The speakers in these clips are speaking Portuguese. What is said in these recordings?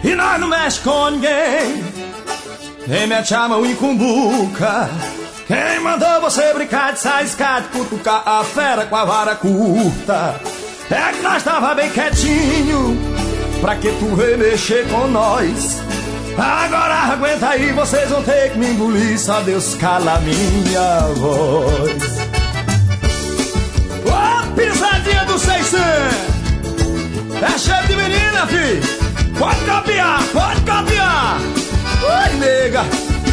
E nós não mexe com ninguém, nem mete a mão em cumbuca. Quem mandou você brincar de saiscar, de cutucar a fera com a vara curta? É que nós tava bem quietinho, pra que tu veio mexer com nós? Agora aguenta aí, vocês vão ter que me engolir, só Deus cala a minha voz. Ô, pisadinha do 600, é cheio de menina, fi. Pode copiar, pode copiar. Oi, nega.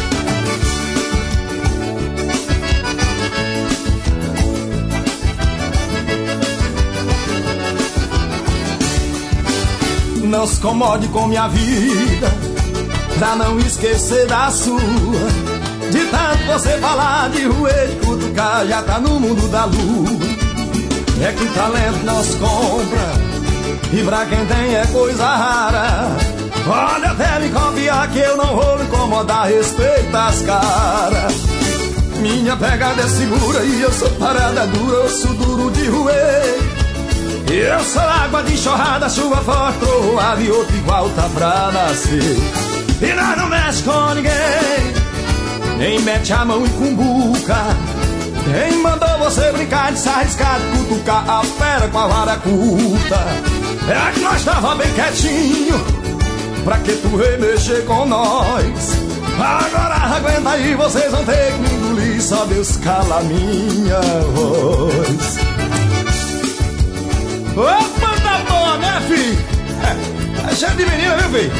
Não se incomode com minha vida, pra não esquecer da sua. De tanto você falar de ruê, de cutucar, já tá no mundo da lua. É que talento não se compra, e pra quem tem é coisa rara. Pode até me copiar que eu não vou me incomodar, respeita as caras. Minha pegada é segura e eu sou parada dura, eu sou duro de roer. Eu sou água de enxurrada, chuva forte, trovoada e outro igual tá pra nascer. E nós não mexe com ninguém, nem mete a mão em cumbuca. Quem mandou você brincar de se arriscar, de cutucar a fera com a vara curta? É que nós tava bem quietinho, pra que tu veio mexer com nós? Agora aguenta aí, vocês vão ter que me engolir, só Deus cala a minha voz. Opa, tá boa, né, fi? É cheio de menina, viu, fi?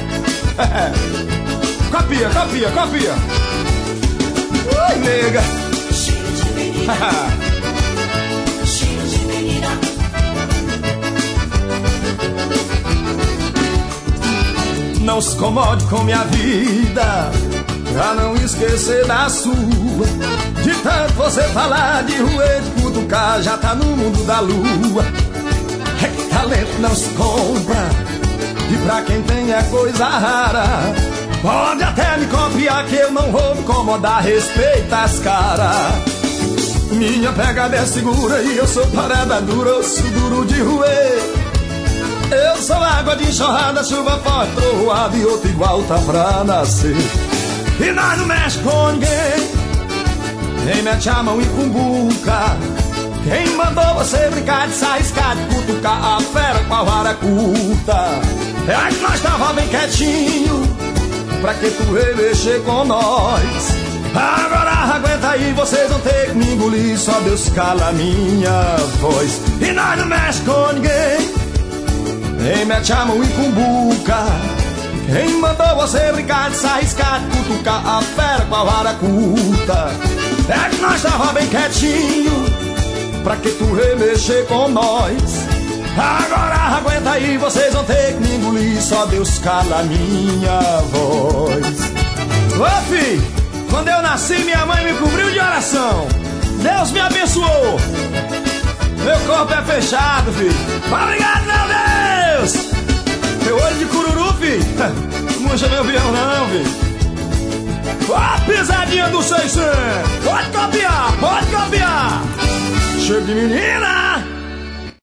Copia, copia, copia. Oi, nega. Cheio de menina. Cheio de menina. Não se incomode com minha vida, pra não esquecer da sua. De tanto você falar de ruê, de cutucar, já tá no mundo da lua. É que talento não se compra, e pra quem tem é coisa rara. Pode até me copiar que eu não vou me incomodar, respeita as caras. Minha pegada é segura e eu sou parada dura, eu sou duro de roer. Eu sou água de enxurrada, chuva forte, trovoada e outro igual tá pra nascer. E nós não mexe com ninguém, nem mete a mão em cumbuca. Quem mandou você brincar de se arriscar, de cutucar a fera com a vara curta? É que nós tava bem quietinho, pra que tu veio mexer com nós? Agora aguenta aí, vocês vão ter que me engolir, só Deus cala a minha voz. E nós não mexe com ninguém, nem mete a mão em cumbuca. Quem mandou você brincar de se arriscar, de cutucar a fera com a vara curta? É que nós tava bem quietinho, pra que tu veio mexer com nós? Agora aguenta aí, vocês vão ter que me engolir, só Deus cala a minha voz. Ô, fi, quando eu nasci minha mãe me cobriu de oração, Deus me abençoou. Meu corpo é fechado, filho. Obrigado, meu Deus. Meu olho de cururu, filho. Não mancha meu vião não, filho. Ó, pisadinha do 600. Pode copiar, pode copiar. Cheio de menina.